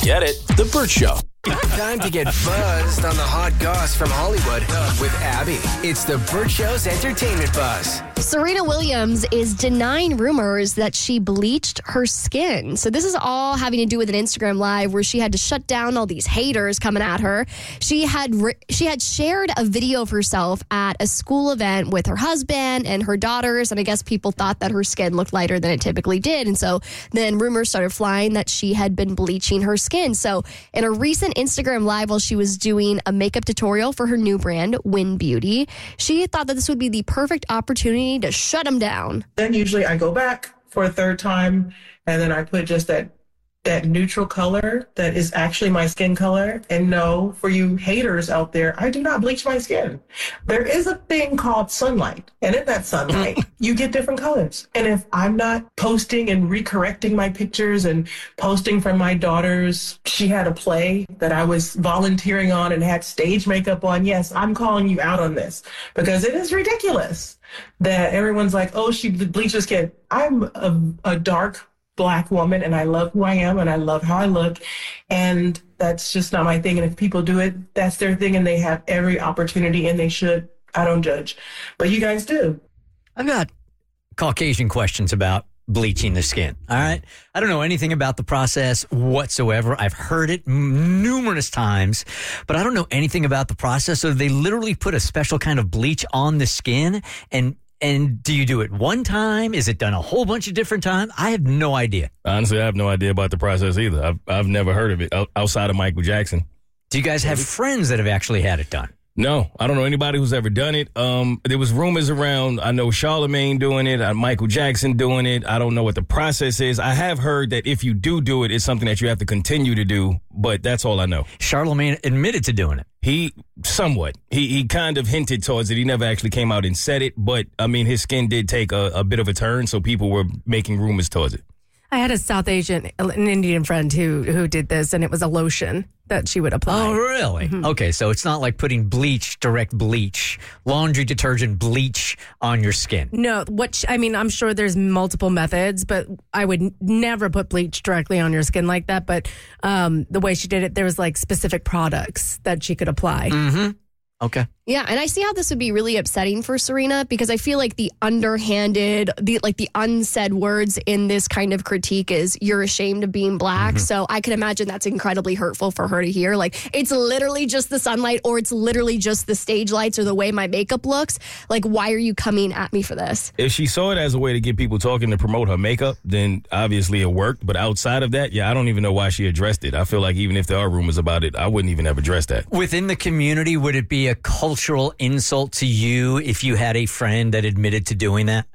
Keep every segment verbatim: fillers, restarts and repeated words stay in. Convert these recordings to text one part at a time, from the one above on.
Get it? The Burt Show. Time to get buzzed on the hot goss from Hollywood with Abby. It's the Burt Show's Entertainment Buzz. Serena Williams is denying rumors that she bleached her skin. So this is all having to do with an Instagram Live where she had to shut down all these haters coming at her. She had re- she had shared a video of herself at a school event with her husband and her daughters, and I guess people thought that her skin looked lighter than it typically did. And so then rumors started flying that she had been bleaching her skin. So in a recent Instagram Live while she was doing a makeup tutorial for her new brand, Win Beauty, she thought that this would be the perfect opportunity to shut them down. Then usually I go back for a third time, and then I put just that that neutral color that is actually my skin color. And no, for you haters out there, I do not bleach my skin. There is a thing called sunlight, and in that sunlight, you get different colors. And if I'm not posting and recorrecting my pictures and posting from my daughter's, she had a play that I was volunteering on and had stage makeup on. Yes, I'm calling you out on this because it is ridiculous that everyone's like, oh, she bleached her skin. I'm a, a dark Black woman, and I love who I am, and I love how I look, and that's just not my thing. And if people do it, that's their thing, and they have every opportunity, and they should. I don't judge, but you guys do. I've got Caucasian questions about bleaching the skin. All right, I don't know anything about the process whatsoever. I've heard it m- numerous times, but I don't know anything about the process. So they literally put a special kind of bleach on the skin, and And do you do it one time? Is it done a whole bunch of different times? I have no idea. Honestly, I have no idea about the process either. I've I've never heard of it outside of Michael Jackson. Do you guys have friends that have actually had it done? No, I don't know anybody who's ever done it. Um, there was rumors around. I know Charlemagne doing it, uh, Michael Jackson doing it. I don't know what the process is. I have heard that if you do do it, it's something that you have to continue to do, but that's all I know. Charlemagne admitted to doing it. He somewhat. He he kind of hinted towards it. He never actually came out and said it, but, I mean, his skin did take a, a bit of a turn, so people were making rumors towards it. I had a South Asian, an Indian friend who who did this, and it was a lotion that she would apply. Oh, really? Mm-hmm. Okay, so it's not like putting bleach, direct bleach, laundry detergent bleach on your skin. No, what she, I mean, I'm sure there's multiple methods, but I would n- never put bleach directly on your skin like that. But um, the way she did it, there was like specific products that she could apply. Mm-hmm. Okay. Yeah, and I see how this would be really upsetting for Serena because I feel like the underhanded, the like the unsaid words in this kind of critique is you're ashamed of being black. Mm-hmm. So I can imagine that's incredibly hurtful for her to hear. Like, it's literally just the sunlight or it's literally just the stage lights or the way my makeup looks. Like, why are you coming at me for this? If she saw it as a way to get people talking to promote her makeup, then obviously it worked. But outside of that, yeah, I don't even know why she addressed it. I feel like even if there are rumors about it, I wouldn't even have addressed that. Within the community, would it be a cultural insult to you if you had a friend that admitted to doing that?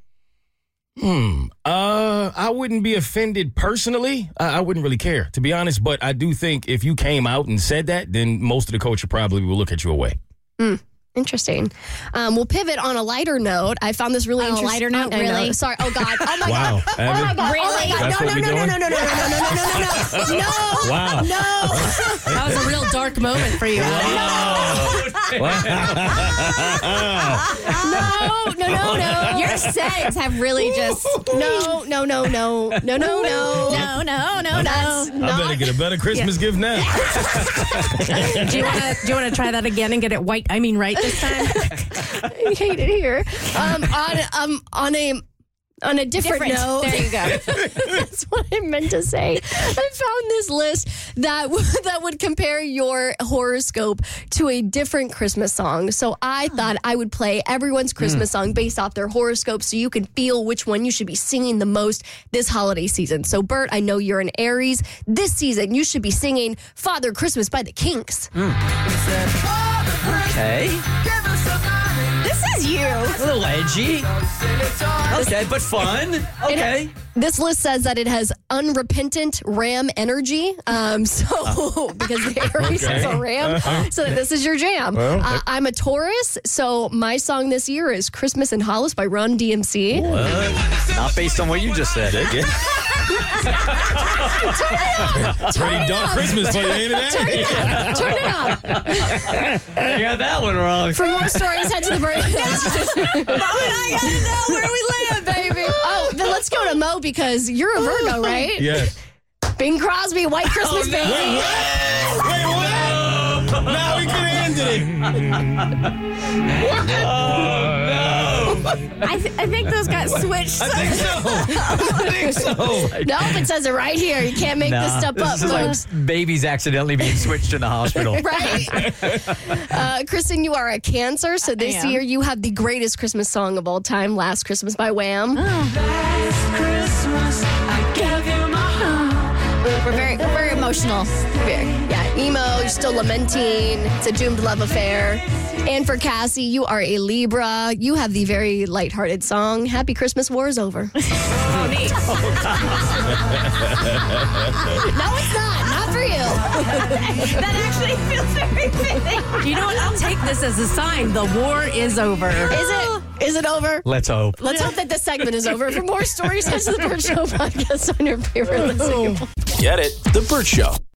Hmm. Uh, I wouldn't be offended personally. I, I wouldn't really care, to be honest. But I do think if you came out and said that, then most of the culture probably will look at you away. Hmm. Interesting. Um, we'll pivot on a lighter note. I found this really on interesting. A lighter note, really? Know. Sorry. Oh God. Oh my wow. God. Oh my God. Really? Oh my God. That's no, what no, we no, doing? no, no, no, no, no, no, no, no, no, no. No. Wow. No. That was a real dark moment for you. No. No, no, no. Your settings have really just No, no, no, no, no, no, no. no, no, no, That's no. I not. better get a better Christmas gift now. Do you want to do you want to try that again and get it white? I mean, right this time. I hate it here. Um, on um on a on a different, Different. note. There you go. That's what I meant to say. I found this list that w- that would compare your horoscope to a different Christmas song. So I thought I would play everyone's Christmas mm. song based off their horoscope so you can feel which one you should be singing the most this holiday season. So Bert, I know you're an Aries. This season you should be singing Father Christmas by the Kinks. Mm. Okay. This is you. A little edgy. Okay, but fun. Okay. It, this list says that it has unrepentant ram energy. Um, so, oh. because the Aries Okay. is a ram. Uh-huh. So this is your jam. Well, uh, I'm a Taurus. So my song this year is Christmas in Hollis by Run D M C. What? Not based on what you just said. Yeah. Pretty dark Christmas for you, ain't it? Turn it up. Turn it up. You got that one wrong. For more stories, head to the break. I gotta know where we live, baby. Oh, then let's go to Mo because you're a Virgo, right? Yes. Bing Crosby, White Christmas Wait, Baby. what? Wait, what? Now we could have ended it. I, th- I think those got switched. I think so. I think so. Nope, it says it right here. You can't make this Nah, stuff this up, is folks. like babies accidentally being switched in the hospital. Right? Uh, Kristen, you are a Cancer, so this am. year you have the greatest Christmas song of all time, Last Christmas by Wham. We're very, we're very emotional. Very- Yeah, emo, you're still lamenting. It's a doomed love affair. And for Cassie, you are a Libra. You have the very lighthearted song, Happy Christmas, War is Over. No, it's not. Not for you. That actually feels very fitting. You know what? I'll take this as a sign. The war is over. Is it? Is it over? Let's hope. Let's hope that this segment is over. For more stories, head to the Burt Show podcast on your favorite listening. Get it? The Burt Show.